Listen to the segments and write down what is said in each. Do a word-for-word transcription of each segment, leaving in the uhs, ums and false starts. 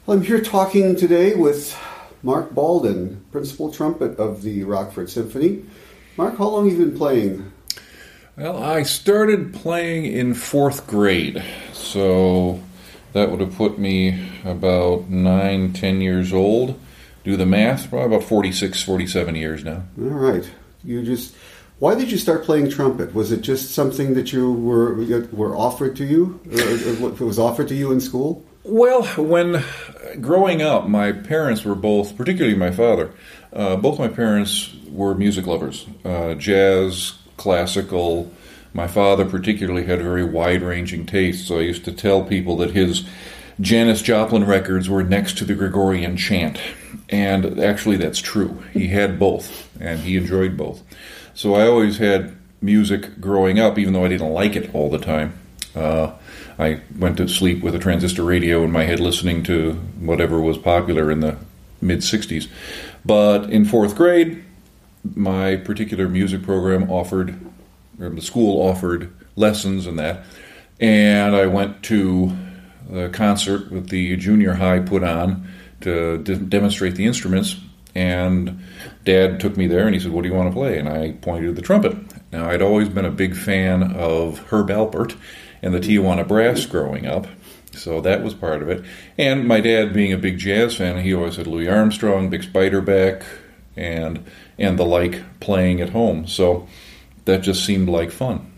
Well, I'm here talking today with Mark Balden, principal trumpet of the Rockford Symphony. Mark, how long have you been playing? Well, I started playing in fourth grade, so that would have put me about nine, ten years old. Do the math, probably about forty-six, forty-seven years now. All right. You just, why did you start playing trumpet? Was it just something that you were were offered to you, or it was offered to you in school? Well, when growing up, my parents were both, particularly my father, uh, both my parents were music lovers, uh, jazz, classical. My father particularly had very wide-ranging tastes, so I used to tell people that his Janis Joplin records were next to the Gregorian chant, and actually that's true. He had both, and he enjoyed both. So I always had music growing up, even though I didn't like it all the time. Uh, I went to sleep with a transistor radio in my head listening to whatever was popular in the mid-sixties. But in fourth grade, my particular music program offered, or the school offered lessons and that, and I went to a concert that the junior high put on to de- demonstrate the instruments, and Dad took me there and he said, "What do you want to play?" And I pointed to the trumpet. Now, I'd always been a big fan of Herb Alpert and the Tijuana Brass growing up, so that was part of it. And my dad, being a big jazz fan, he always had Louis Armstrong, Bix Beiderbecke, and and the like playing at home. So that just seemed like fun.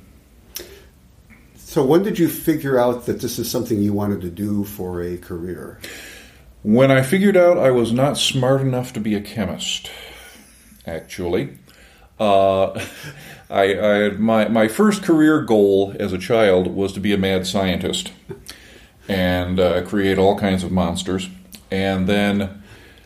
So when did you figure out that this is something you wanted to do for a career? When I figured out I was not smart enough to be a chemist, actually. Uh, I, I my my first career goal as a child was to be a mad scientist and uh, create all kinds of monsters. And then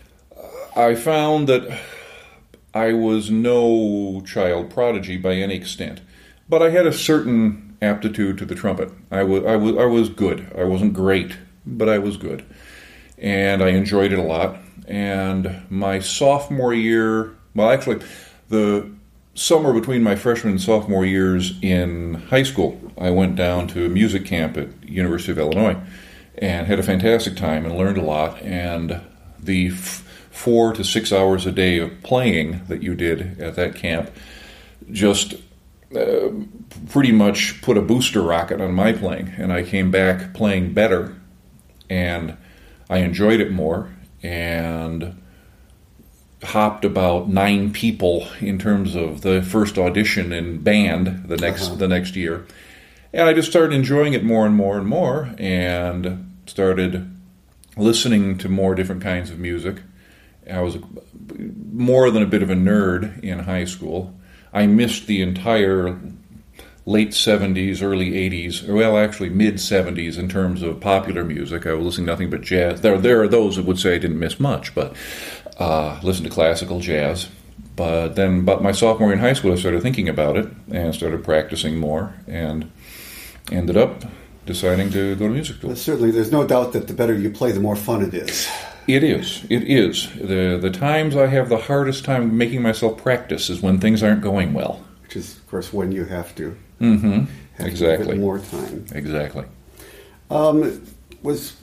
I found that I was no child prodigy by any extent, but I had a certain aptitude to the trumpet. I was I was I was good. I wasn't great, but I was good, and I enjoyed it a lot. And my sophomore year, well, actually, the summer between my freshman and sophomore years in high school, I went down to a music camp at University of Illinois and had a fantastic time and learned a lot. And the f- four to six hours a day of playing that you did at that camp just uh, pretty much put a booster rocket on my playing. And I came back playing better, and I enjoyed it more, and hopped about nine people in terms of the first audition in band the next uh-huh. the next year. And I just started enjoying it more and more and more, and started listening to more different kinds of music. I was more than a bit of a nerd in high school. I missed the entire late seventies, early eighties, or well, actually mid-seventies in terms of popular music. I was listening to nothing but jazz. There, there are those that would say I didn't miss much, but uh, listened to classical jazz. But then, but my sophomore year in high school, I started thinking about it and started practicing more, and ended up deciding to go to music school. Well, certainly, there's no doubt that the better you play, the more fun it is. It is. It is. The the times I have the hardest time making myself practice is when things aren't going well. Which is, of course, when you have to. Mm-hmm. Have exactly. To give it more time. Exactly. Um, was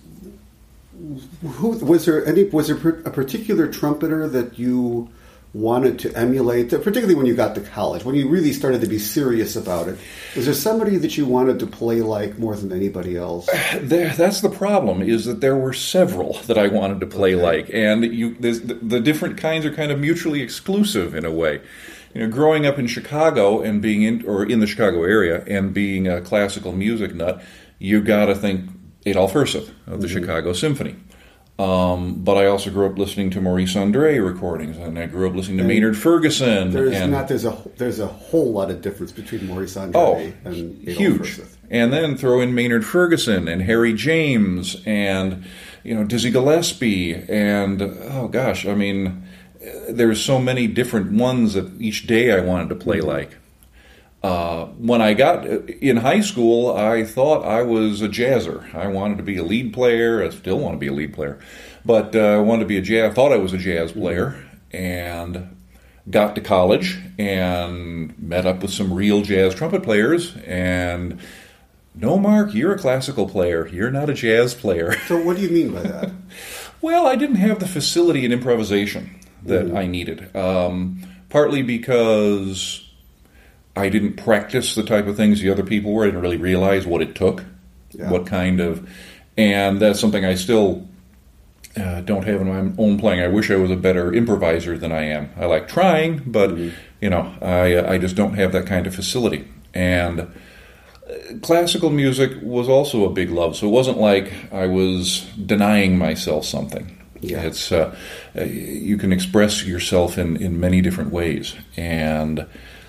who was there any was there a particular trumpeter that you wanted to emulate, particularly when you got to college, when you really started to be serious about it? Was there somebody that you wanted to play like more than anybody else? There, that's the problem, is that there were several that I wanted to play okay. like, and you, the, the different kinds are kind of mutually exclusive in a way. You know, growing up in Chicago and being in, or in the Chicago area, and being a classical music nut, you got to think Adolph Herseth of the mm-hmm. Chicago Symphony. Um, but I also grew up listening to Maurice Andre recordings, and I grew up listening to and Maynard Ferguson. There's and, not there's a there's a whole lot of difference between Maurice Andre oh, and Adolph huge. Herseth. And then throw in Maynard Ferguson and Harry James and you know Dizzy Gillespie and oh gosh, I mean, there's so many different ones that each day I wanted to play mm-hmm. like. Uh, when I got in high school, I thought I was a jazzer. I wanted to be a lead player. I still want to be a lead player, but uh, I wanted to be a jazz. I thought I was a jazz player, and got to college and met up with some real jazz trumpet players. And no, Mark, you're a classical player. You're not a jazz player. So, what do you mean by that? Well, I didn't have the facility in improvisation that mm-hmm. I needed. Um, partly because I didn't practice the type of things the other people were. I didn't really realize what it took, yeah. what kind of... And that's something I still uh, don't have in my own playing. I wish I was a better improviser than I am. I like trying, but, mm-hmm. you know, I, I just don't have that kind of facility. And classical music was also a big love, so it wasn't like I was denying myself something. Yeah. It's uh, you can express yourself in, in many different ways, and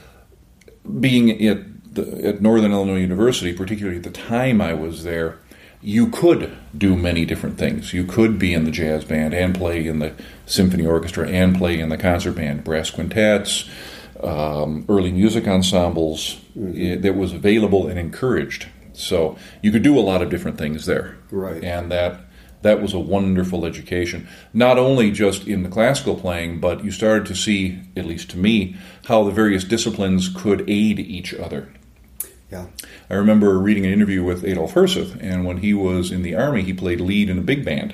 being at, the, at Northern Illinois University, particularly at the time I was there, you could do many different things. You could be in the jazz band and play in the symphony orchestra and play in the concert band, brass quintets, um, early music ensembles. Mm-hmm. That was available and encouraged. So you could do a lot of different things there. Right. And that that was a wonderful education. Not only just in the classical playing, but you started to see, at least to me, how the various disciplines could aid each other. Yeah. I remember reading an interview with Adolf Herseth, and when he was in the Army, he played lead in a big band.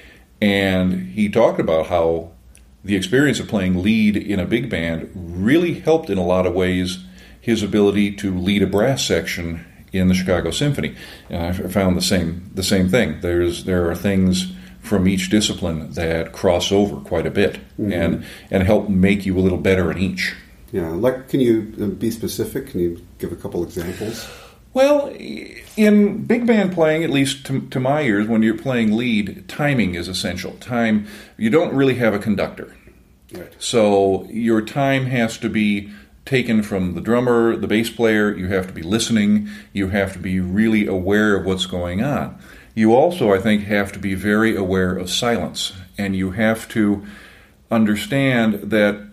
And he talked about how the experience of playing lead in a big band really helped in a lot of ways his ability to lead a brass section in the Chicago Symphony. And I found the same the same thing. There's there are things from each discipline that cross over quite a bit, mm-hmm. and and help make you a little better in each. Yeah, like, can you be specific? Can you give a couple examples? Well, in big band playing, at least to, to my ears, when you're playing lead, timing is essential. Time, you don't really have a conductor. Right. So your time has to be taken from the drummer, the bass player. You have to be listening. You have to be really aware of what's going on. You also, I think, have to be very aware of silence. And you have to understand that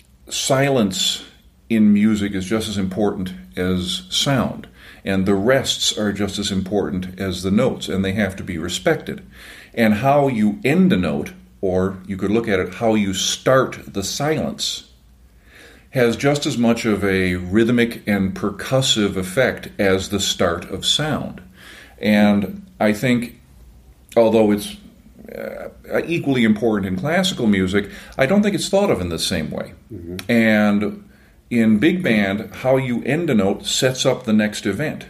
silence in music is just as important as sound. And the rests are just as important as the notes, and they have to be respected. And how you end a note, or you could look at it, how you start the silence, has just as much of a rhythmic and percussive effect as the start of sound. And I think, although it's uh, equally important in classical music, I don't think it's thought of in the same way. Mm-hmm. And in big band, how you end a note sets up the next event.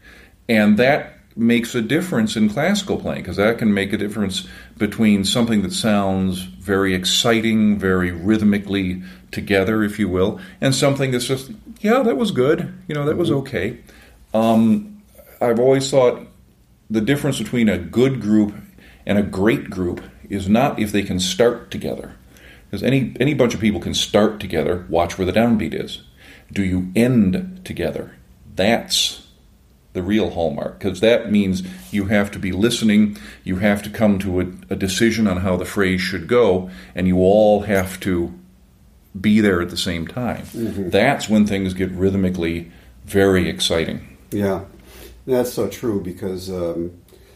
And that makes a difference in classical playing, because that can make a difference between something that sounds very exciting, very rhythmically together, if you will, and something that's just, yeah, that was good, you know, that was okay. Um, I've always thought the difference between a good group and a great group is not if they can start together. Because any, any bunch of people can start together, watch where the downbeat is. Do you end together? That's the real hallmark, because that means you have to be listening, you have to come to a, a decision on how the phrase should go, and you all have to be there at the same time. Mm-hmm. That's when things get rhythmically very exciting. Yeah, that's so true, because um,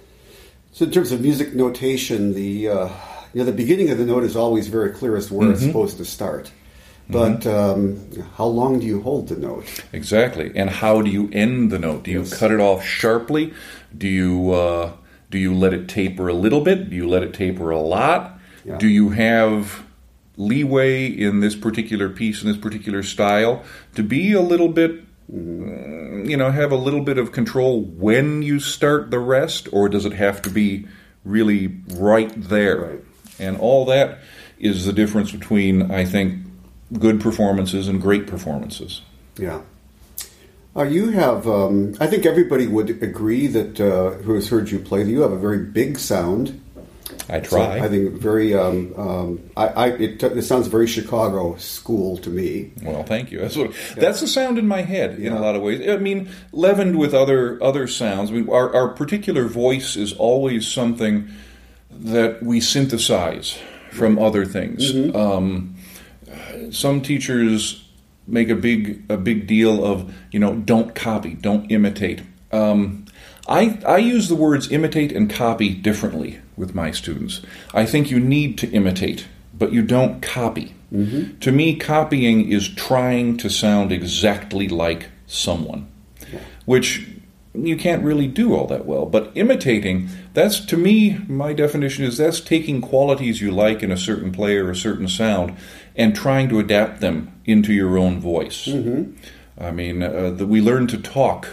so in terms of music notation, the uh, you know the beginning of the note is always very clear as to where mm-hmm. it's supposed to start. But um, how long do you hold the note? Exactly, and how do you end the note? Do you yes. cut it off sharply? Do you uh, do you let it taper a little bit? Do you let it taper a lot? Yeah. Do you have leeway in this particular piece, in this particular style, to be a little bit, mm-hmm. you know, have a little bit of control when you start the rest, or does it have to be really right there? Right. And all that is the difference between, I think, good performances and great performances. Yeah. Uh, you have, um, I think everybody would agree that uh, who has heard you play, that you have a very big sound. I try. So I think very, um, um, I, I, it, it sounds very Chicago school to me. Well, thank you. That's what, yeah. that's the sound in my head in yeah. a lot of ways. I mean, leavened with other other sounds. I mean, our, our particular voice is always something that we synthesize from right. other things. Mm-hmm. Um, Some teachers make a big a big deal of, you know, don't copy, don't imitate. Um, I I use the words imitate and copy differently with my students. I think you need to imitate, but you don't copy. Mm-hmm. To me, copying is trying to sound exactly like someone, yeah. which you can't really do all that well. But imitating, that's, to me, my definition is that's taking qualities you like in a certain player, a certain sound, and trying to adapt them into your own voice. Mm-hmm. I mean, uh, the, we learn to talk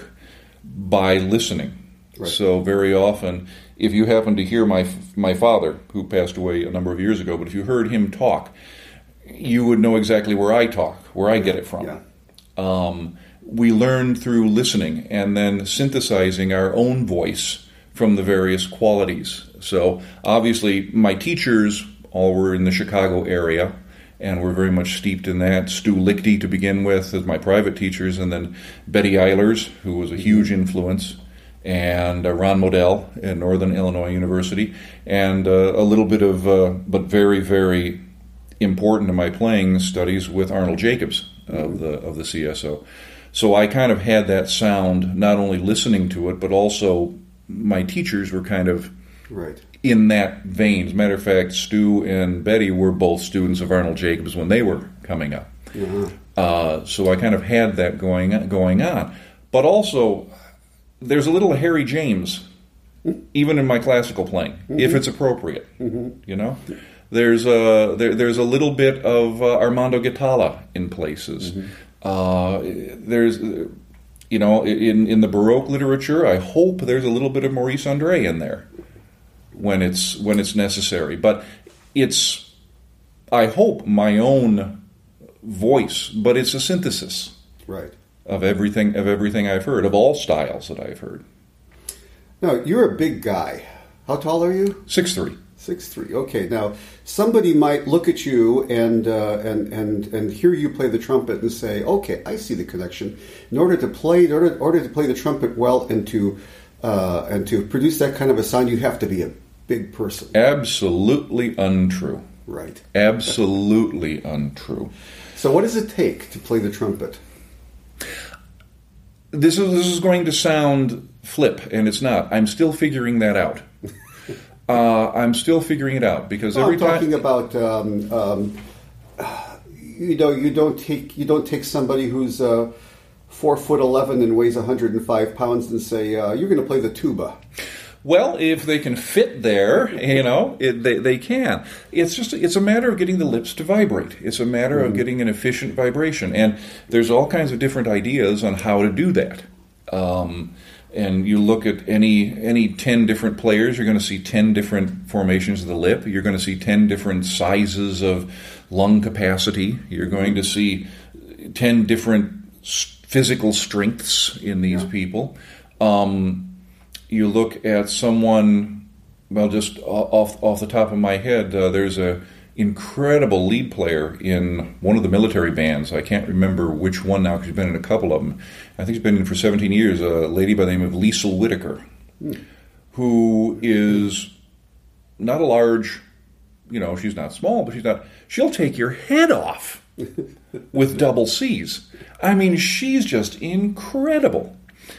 by listening. Right. So very often, if you happen to hear my my father, who passed away a number of years ago, but if you heard him talk, you would know exactly where I talk, where I get it from. Yeah. Um, we learn through listening and then synthesizing our own voice from the various qualities. So obviously, my teachers all were in the Chicago area, and were very much steeped in that. Stu Lichty to begin with as my private teachers, and then Betty Eilers, who was a huge influence, and uh, Ron Modell at Northern Illinois University, and uh, a little bit of, uh, but very, very important to my playing studies with Arnold Jacobs of the of the C S O. So I kind of had that sound, not only listening to it, but also my teachers were kind of right in that vein. As a matter of fact, Stu and Betty were both students of Arnold Jacobs when they were coming up. Uh-huh. Uh, so I kind of had that going going on. But also, there's a little Harry James, even in my classical playing, mm-hmm. if it's appropriate. Mm-hmm. You know, there's a there, there's a little bit of uh, Armando Guitarra in places. Mm-hmm. Uh, there's, you know, in in the Baroque literature, I hope there's a little bit of Maurice André in there when it's when it's necessary. But it's, I hope, my own voice, but it's a synthesis. Right. Of everything, of everything I've heard, of all styles that I've heard. Now, you're a big guy. How tall are you? six three. six three. Okay. Now, somebody might look at you and uh, and and and hear you play the trumpet and say, "Okay, I see the connection." In order to play, in order, in order to play the trumpet well and to uh, and to produce that kind of a sound, you have to be a big person. Absolutely untrue. Right. Absolutely untrue. So, what does it take to play the trumpet? This is this is going to sound flip, and it's not. I'm still figuring that out. uh, I'm still figuring it out because well, every I'm time talking about um, um, you know you don't take you don't take somebody who's uh, four foot eleven and weighs one hundred five pounds and say uh, you're going to play the tuba. Well, if they can fit there, you know, it, they they can. It's just it's a matter of getting the lips to vibrate. It's a matter mm-hmm. of getting an efficient vibration, and there's all kinds of different ideas on how to do that. Um, and you look at any any ten different players, you're going to see ten different formations of the lip. You're going to see ten different sizes of lung capacity. You're going to see ten different physical strengths in these yeah. people. Um, You look at someone, well, just off off the top of my head, uh, there's a incredible lead player in one of the military bands. I can't remember which one now because she's been in a couple of them. I think she's been in for seventeen years, a lady by the name of Liesl Whitaker, hmm. who is not a large, you know, she's not small, but she's not, she'll take your head off with double C's. I mean, she's just incredible.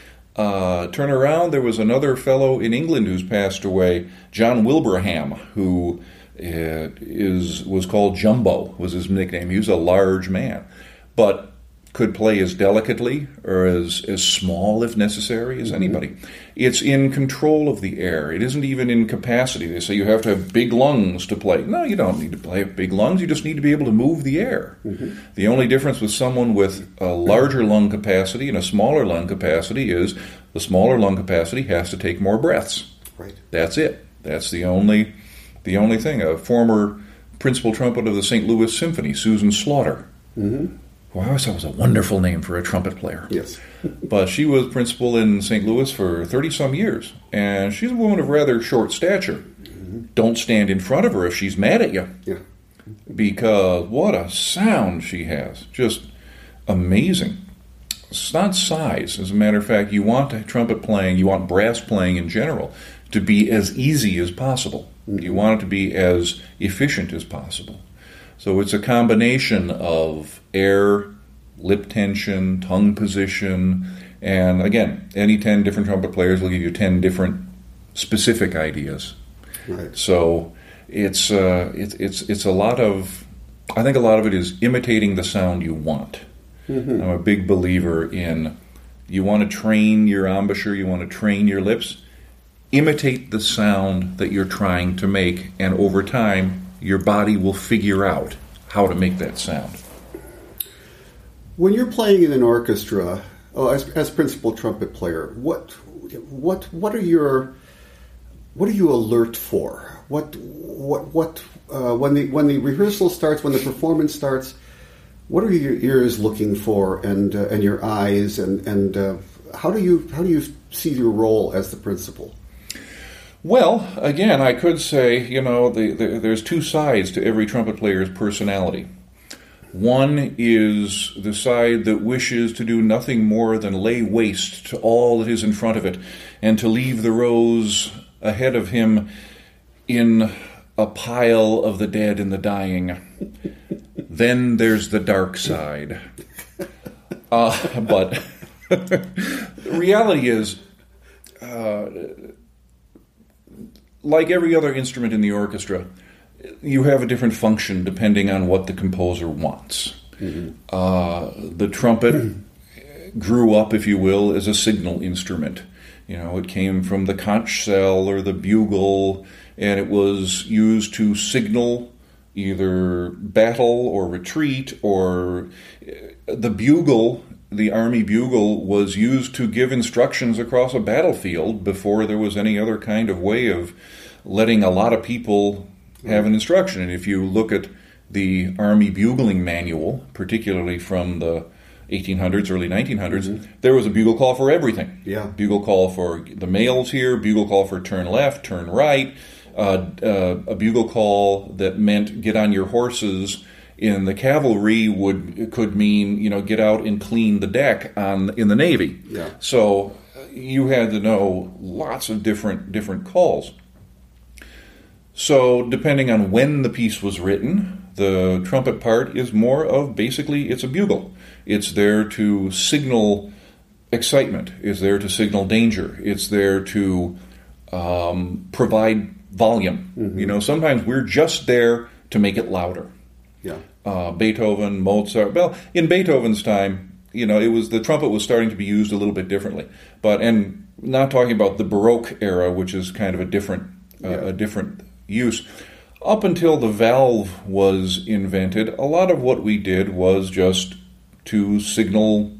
Uh, turn around, there was another fellow in England who's passed away, John Wilbraham, who uh, is was called Jumbo, was his nickname. He was a large man, but could play as delicately or as, as small, if necessary, as anybody. Mm-hmm. It's in control of the air. It isn't even in capacity. They say you have to have big lungs to play. No, you don't need to play with big lungs. You just need to be able to move the air. Mm-hmm. The only difference with someone with a larger lung capacity and a smaller lung capacity is the smaller lung capacity has to take more breaths. Right. That's it. That's the only the only thing. A former principal trumpet of the Saint Louis Symphony, Susan Slaughter. Mm-hmm. Well, I always thought it was a wonderful name for a trumpet player. Yes. But she was principal in Saint Louis for thirty-some years, and she's a woman of rather short stature. Mm-hmm. Don't stand in front of her if she's mad at you. Yeah. Because what a sound she has. Just amazing. It's not size. As a matter of fact, you want trumpet playing, you want brass playing in general to be as easy as possible. Mm-hmm. You want it to be as efficient as possible. So it's a combination of air, lip tension, tongue position, and again, any ten different trumpet players will give you ten different specific ideas. Right. So it's uh, it's it's it's a lot of, I think a lot of it is imitating the sound you want. Mm-hmm. I'm a big believer in You want to train your embouchure, you want to train your lips. Imitate the sound that you're trying to make, and over time, your body will figure out how to make that sound. When you're playing in an orchestra, oh, as, as principal trumpet player, what what what are your what are you alert for? What what what uh, when the when the rehearsal starts, when the performance starts, what are your ears looking for, and uh, and your eyes, and and uh, how do you how do you see your role as the principal? Well, again, I could say, you know, the, the, there's two sides to every trumpet player's personality. One is the side that wishes to do nothing more than lay waste to all that is in front of it, and to leave the rows ahead of him in a pile of the dead and the dying. Then there's the dark side. Uh, but the reality is, uh, like every other instrument in the orchestra, you have a different function depending on what the composer wants. Mm-hmm. Uh, the trumpet grew up, if you will, as a signal instrument. You know, it came from the conch shell or the bugle, and it was used to signal either battle or retreat, or the bugle, the army bugle, was used to give instructions across a battlefield before there was any other kind of way of letting a lot of people have an instruction. And if you look at the Army Bugling Manual, particularly from the eighteen hundreds, early nineteen hundreds, mm-hmm. there was a bugle call for everything. Yeah. Bugle call for the males here, bugle call for turn left, turn right, uh, uh, a bugle call that meant get on your horses. In the cavalry would could mean, you know, get out and clean the deck on in the Navy. Yeah. So you had to know lots of different different calls. So depending on when the piece was written, the trumpet part is more of basically it's a bugle. It's there to signal excitement. It's there to signal danger. It's there to um, provide volume. Mm-hmm. You know, sometimes we're just there to make it louder. Yeah. Uh, Beethoven, Mozart. Well, in Beethoven's time, you know, it was the trumpet was starting to be used a little bit differently. But and not talking about the Baroque era, which is kind of a different uh, yeah. a different use. Up until the valve was invented, a lot of what we did was just to signal,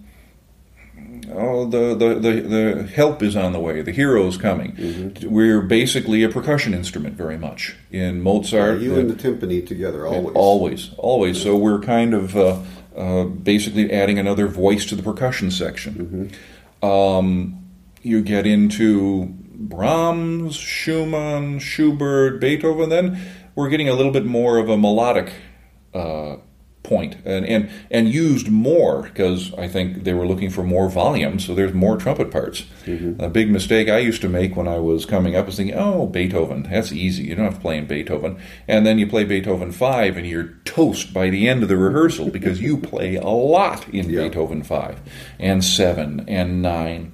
oh, the the the, the help is on the way, the hero's coming. Mm-hmm. We're basically a percussion instrument very much. In Mozart... Yeah, you the, and the timpani together, always. Always, always. Yeah. So we're kind of uh, uh, basically adding another voice to the percussion section. Mm-hmm. Um, you get into Brahms, Schumann, Schubert, Beethoven, then we're getting a little bit more of a melodic uh point, and, and and used more because I think they were looking for more volume, so there's more trumpet parts. Mm-hmm. A big mistake I used to make when I was coming up was thinking, oh, Beethoven, that's easy, you don't have to play in Beethoven. And then you play Beethoven five and you're toast by the end of the rehearsal because you play a lot in yeah. Beethoven five and seven and nine.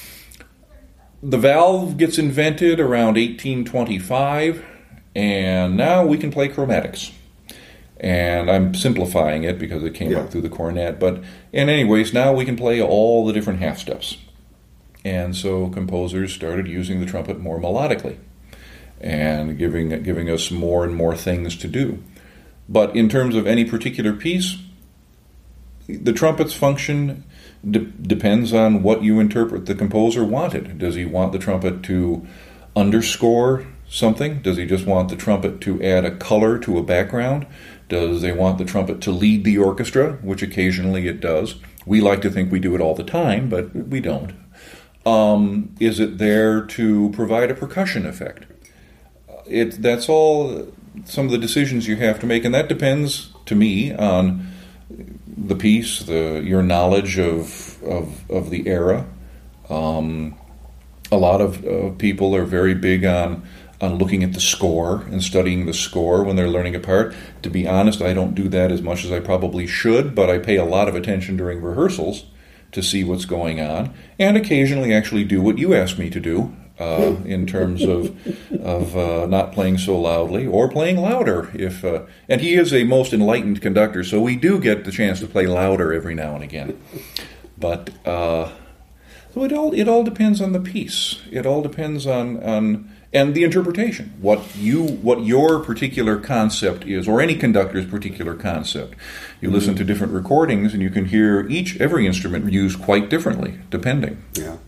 The valve gets invented around eighteen twenty-five, and now we can play chromatics. And I'm simplifying it because it came yeah. up through the cornet. But in anyways, now we can play all the different half steps. And so composers started using the trumpet more melodically and giving giving us more and more things to do. But in terms of any particular piece, the trumpet's function de- depends on what you interpret the composer wanted. Does he want the trumpet to underscore something? Does he just want the trumpet to add a color to a background? Does they want the trumpet to lead the orchestra, which occasionally it does? We like to think we do it all the time, but we don't. Um, is it there to provide a percussion effect? It that's all some of the decisions you have to make, and that depends, to me, on the piece, the your knowledge of of, of the era. Um, a lot of uh, people are very big on on looking at the score and studying the score when they're learning a part. To be honest, I don't do that as much as I probably should, but I pay a lot of attention during rehearsals to see what's going on, and occasionally actually do what you asked me to do uh, in terms of of uh, not playing so loudly or playing louder. If uh, and he is a most enlightened conductor, so we do get the chance to play louder every now and again. But uh, So it all it all depends on the piece. It all depends on on and the interpretation. What you what your particular concept is, or any conductor's particular concept. You mm-hmm. listen to different recordings, and you can hear each every instrument used quite differently, depending. Yeah.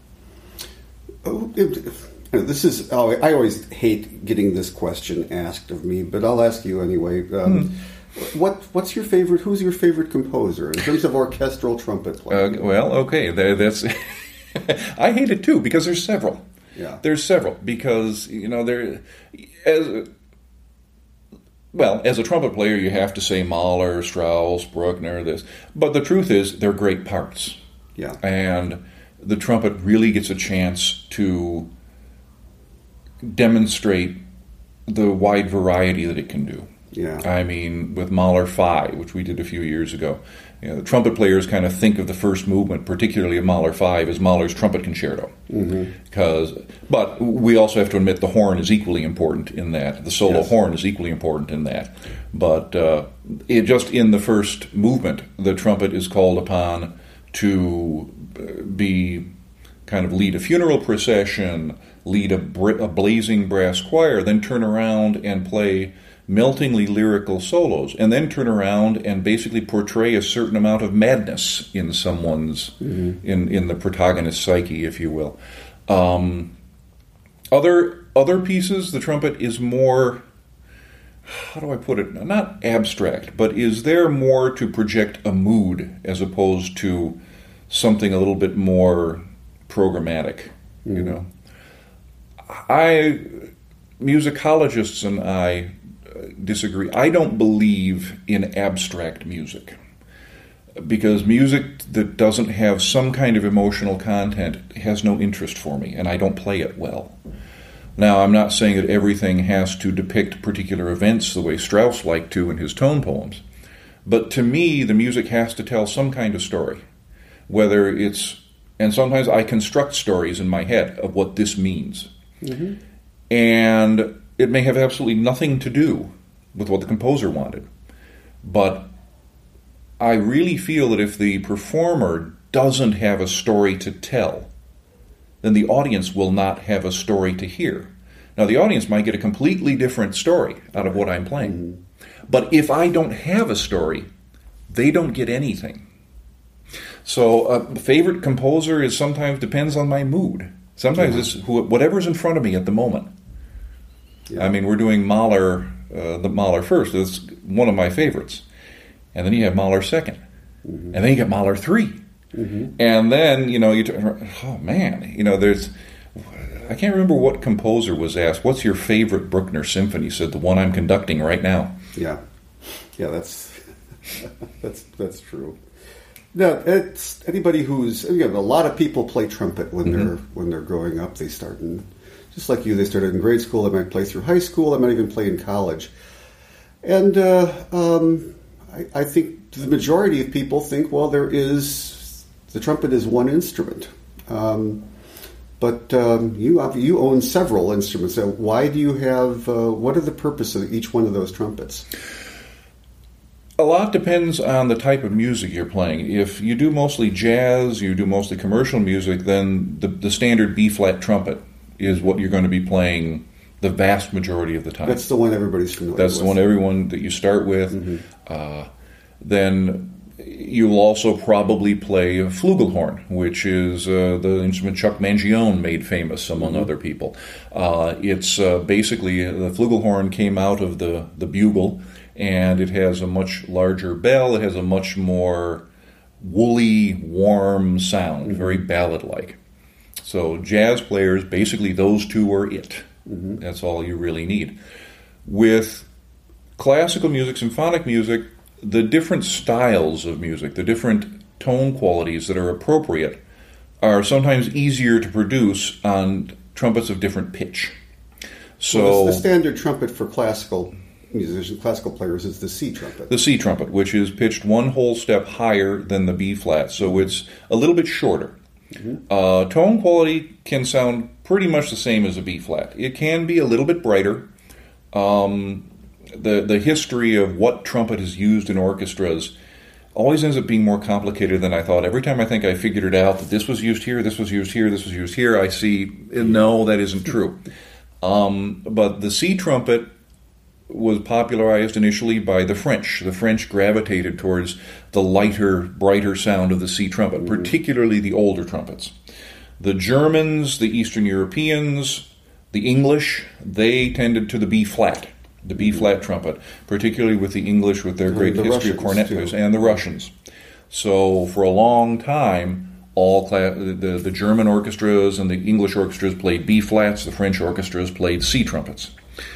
Oh, it, this is. Oh, I always hate getting this question asked of me, but I'll ask you anyway. Um, mm. What What's your favorite? Who's your favorite composer in terms of orchestral trumpet playing? Uh, well, okay, that, that's. I hate it too because there's several. Yeah, there's several because you know there. As well as a trumpet player, you have to say Mahler, Strauss, Bruckner, this. But the truth is, they're great parts. Yeah, and the trumpet really gets a chance to demonstrate the wide variety that it can do. Yeah, I mean, with Mahler five, which we did a few years ago, you know, the trumpet players kind of think of the first movement, particularly of Mahler five, as Mahler's trumpet concerto. Because, mm-hmm. but we also have to admit the horn is equally important in that. The solo yes. horn is equally important in that. But uh, it, just in the first movement, the trumpet is called upon to be kind of lead a funeral procession, lead a, br- a blazing brass choir, then turn around and play meltingly lyrical solos, and then turn around and basically portray a certain amount of madness in someone's, mm-hmm. in, in the protagonist's psyche, if you will. Um, other other pieces, the trumpet is more, how do I put it, not abstract, but is there more to project a mood as opposed to something a little bit more programmatic, mm-hmm. you know. I, musicologists and I disagree. I don't believe in abstract music because music that doesn't have some kind of emotional content has no interest for me, and I don't play it well. Now, I'm not saying that everything has to depict particular events the way Strauss liked to in his tone poems, but to me, the music has to tell some kind of story, whether it's, and sometimes I construct stories in my head of what this means. Mm-hmm. And it may have absolutely nothing to do with what the composer wanted. But I really feel that if the performer doesn't have a story to tell, then the audience will not have a story to hear. Now, the audience might get a completely different story out of what I'm playing. Mm-hmm. But if I don't have a story, they don't get anything. So a favorite composer is sometimes depends on my mood. Sometimes yeah. it's whatever's in front of me at the moment. Yeah. I mean, we're doing Mahler, uh, the Mahler first. It's one of my favorites. And then you have Mahler second. Mm-hmm. And then you get Mahler three. Mm-hmm. And then, you know, you t- oh man, you know, there's, I can't remember what composer was asked, what's your favorite Bruckner symphony? He said, the one I'm conducting right now. Yeah. Yeah, that's, that's, that's true. No, it's anybody who's, you know, a lot of people play trumpet when mm-hmm. they're when they're growing up. They start in, just like you, they started in grade school. They might play through high school. They might even play in college. And uh, um, I, I think the majority of people think, well, there is, the trumpet is one instrument. Um, but um, you you own several instruments. So why do you have, uh, what are the purpose of each one of those trumpets? A lot depends on the type of music you're playing. If you do mostly jazz, you do mostly commercial music, then the, the standard B-flat trumpet is what you're going to be playing the vast majority of the time. That's the one everybody's familiar That's with. That's the one everyone that you start with. Mm-hmm. Uh, then you'll also probably play a flugelhorn, which is uh, the instrument Chuck Mangione made famous among mm-hmm. other people. Uh, it's uh, basically, the flugelhorn came out of the, the bugle, and it has a much larger bell. It has a much more woolly, warm sound, mm-hmm. very ballad-like. So jazz players, basically those two are it. Mm-hmm. That's all you really need. With classical music, symphonic music, the different styles of music, the different tone qualities that are appropriate are sometimes easier to produce on trumpets of different pitch. So well, the standard trumpet for classical musicians, classical players, is the C trumpet. The C trumpet, which is pitched one whole step higher than the B flat, so it's a little bit shorter. Mm-hmm. Uh, tone quality can sound pretty much the same as a B flat. It can be a little bit brighter. Um, the the history of what trumpet is used in orchestras, always ends up being more complicated than I thought. Every time I think I figured it out, that this was used here, this was used here, this was used here, I see, no, that isn't true. Um, but the C trumpet was popularized initially by the French. The French gravitated towards the lighter, brighter sound of the C trumpet, mm-hmm. particularly the older trumpets. The Germans, the Eastern Europeans, the English, they tended to the B-flat, the B-flat trumpet, particularly with the English with their great the history Russians, of cornet too. players, and the Russians. So for a long time, all cla- the, the German orchestras and the English orchestras played B-flats, the French orchestras played C trumpets.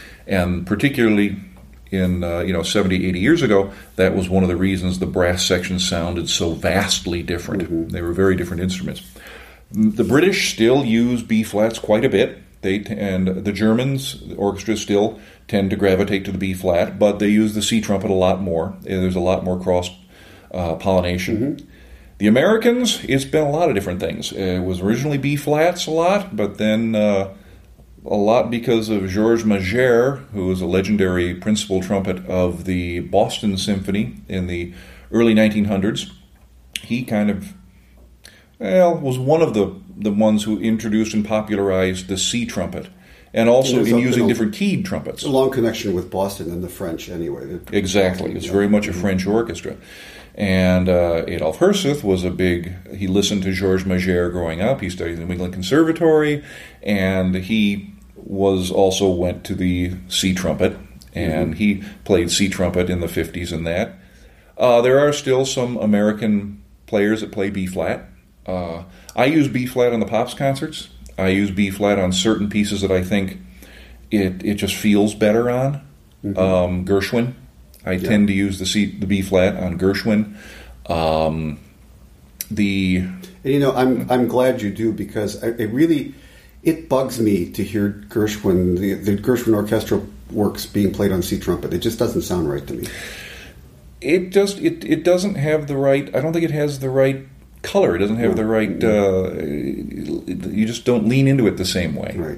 And particularly in, uh, you know, seventy, eighty years ago, that was one of the reasons the brass sections sounded so vastly different. Mm-hmm. They were very different instruments. The British still use B-flats quite a bit. They t- and the Germans, the orchestras still tend to gravitate to the B-flat, but they use the C trumpet a lot more. There's a lot more cross-pollination. Uh, mm-hmm. The Americans, it's been a lot of different things. It was originally B-flats a lot, but then uh, a lot because of Georges Mager, who was a legendary principal trumpet of the Boston Symphony in the early nineteen hundreds. He kind of Well, was one of the, the ones who introduced and popularized the C trumpet, and also in using different keyed trumpets. A long connection with Boston and the French, anyway. Exactly. It's very much a French orchestra. And uh, Adolf Herseth was a big, he listened to Georges Mager growing up. He studied in the New England Conservatory, and he was also went to the C trumpet, and mm-hmm. he played C trumpet in the fifties and that. Uh, there are still some American players that play B-flat. Uh, I use B-flat on the Pops concerts. I use B-flat on certain pieces that I think it it just feels better on. Mm-hmm. Um, Gershwin. I yeah. tend to use the C, the B-flat on Gershwin. Um, the and you know, I'm I'm glad you do, because I, it really it bugs me to hear Gershwin the, the Gershwin orchestral works being played on C trumpet. It just doesn't sound right to me. It just it it doesn't have the right. I don't think it has the right color. It doesn't have the right. Uh, you just don't lean into it the same way. Right.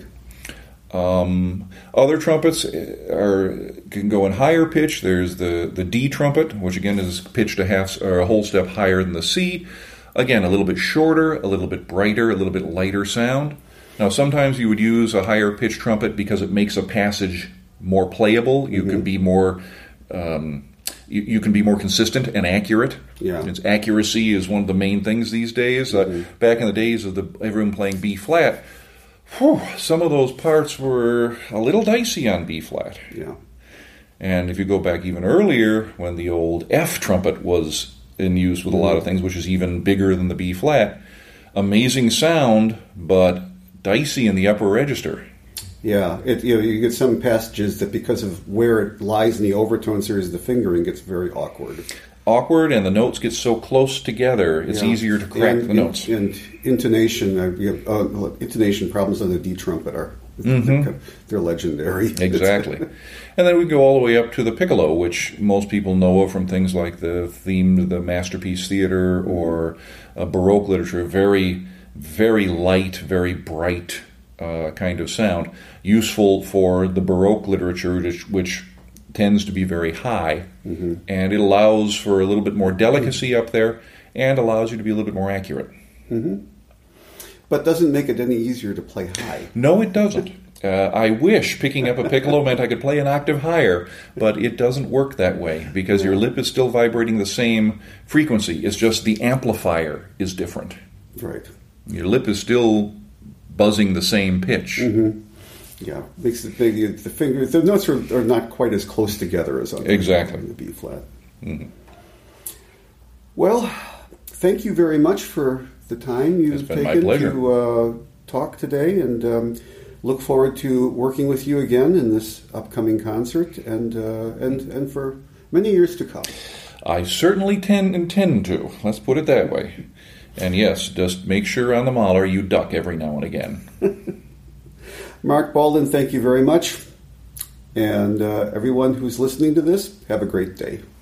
Um, other trumpets are can go in higher pitch. There's the, the D trumpet, which again is pitched a half or a whole step higher than the C. Again, a little bit shorter, a little bit brighter, a little bit lighter sound. Now, sometimes you would use a higher pitch trumpet because it makes a passage more playable. You mm-hmm. can be more. Um, You, you can be more consistent and accurate. Yeah. It's accuracy is one of the main things these days. Mm-hmm. Uh, back in the days of the everyone playing B-flat, whew, some of those parts were a little dicey on B-flat. Yeah. And if you go back even earlier, when the old F trumpet was in use with a lot of things, which is even bigger than the B-flat, amazing sound, but dicey in the upper register. Yeah, it, you know, you get some passages that because of where it lies in the overtone series of the fingering gets very awkward. Awkward, and the notes get so close together, it's yeah. easier to crack and, the notes. And, and intonation, uh, you have, uh, intonation problems on the D trumpet are mm-hmm. they're, they're legendary. Exactly. And then we go all the way up to the piccolo, which most people know of from things like the theme, the Masterpiece Theater, or uh, Baroque literature. Very, very light, very bright uh, kind of sound. Useful for the Baroque literature, which, which tends to be very high, mm-hmm. and it allows for a little bit more delicacy mm-hmm. up there, and allows you to be a little bit more accurate. Mm-hmm. But doesn't make it any easier to play high. No, it doesn't. Uh, I wish picking up a piccolo meant I could play an octave higher, but it doesn't work that way, because your lip is still vibrating the same frequency. It's just the amplifier is different. Right. Your lip is still buzzing the same pitch. Mm-hmm. Yeah, makes it big. The finger, the notes are, are not quite as close together as on exactly. the B flat. Mm-hmm. Well, thank you very much for the time you've taken to uh, talk today, and um, look forward to working with you again in this upcoming concert, and uh, and and for many years to come. I certainly tend, intend to. Let's put it that way. And yes, just make sure on the Mahler you duck every now and again. Mark Baldwin, thank you very much. And uh, everyone who's listening to this, have a great day.